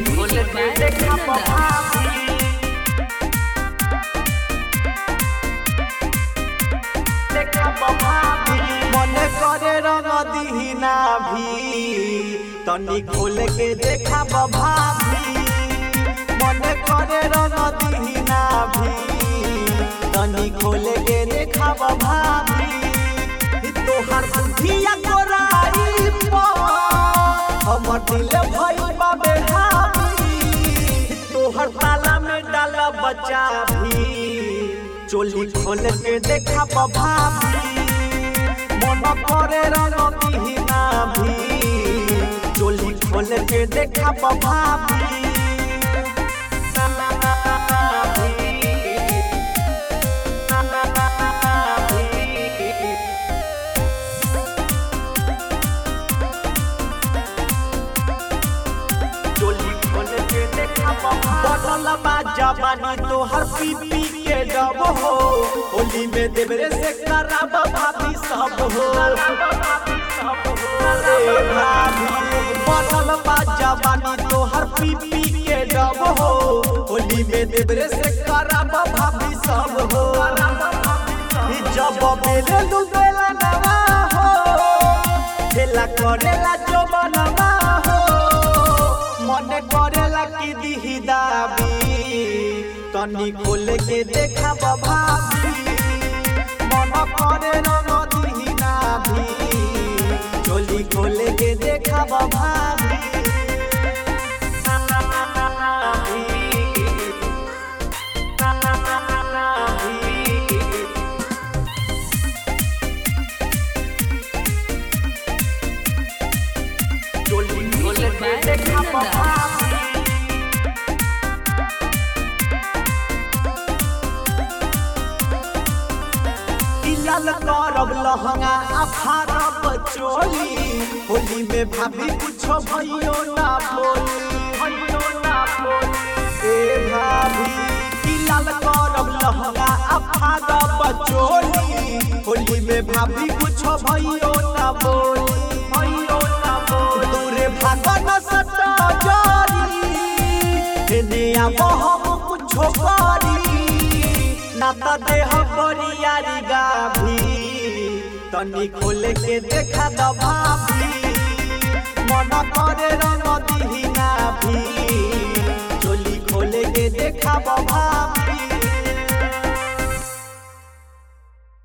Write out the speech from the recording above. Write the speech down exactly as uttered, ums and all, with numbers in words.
खोल के देखा भाभी देखा भाभी मन करे रंग दीना भी तनी खोल के देखा भाभी मन करे रंग दीना भी तनी खोल के देखा भाभी तोहर बुद्धिया गोराई हमर दिल भइल बा बेहावी तोहर ताला में डाला बच्चा भी चोली खोल के देखा भाभी मन करे रंग दीना भी चोली खोल के देखा भाभी जवानी तोहर पी पी के डब हो होली में देवरे से कराब भाभी सब हो बनल बा जवानी तोहर पी पी के डब हो होली में देवरे से कराब भाभी सब हो जब मेरे लुबेला नवा हो खेला करेला जो बनवा हो मन करेला की दिही दाबी तनी खोल के देखा भाभी मन करे रंग दीना भी चोली खोल के देखा भाभी चोली खोल के देखा भाभी लाल करब लहंगा अफारब चोली होली में भाभी कुछो भइयो ना बोली भइयो ना बोली ए भाभी की लाल करब लहंगा अफारब चोली होली में भाभी कुछो भइयो ना बोली भइयो ना बोली तोरे भागन सटा जारी एने आबो हम कुछो करी नाता देह परियारी गाभी तनी खोल के देखा भाभी मन करे रंग दीना भी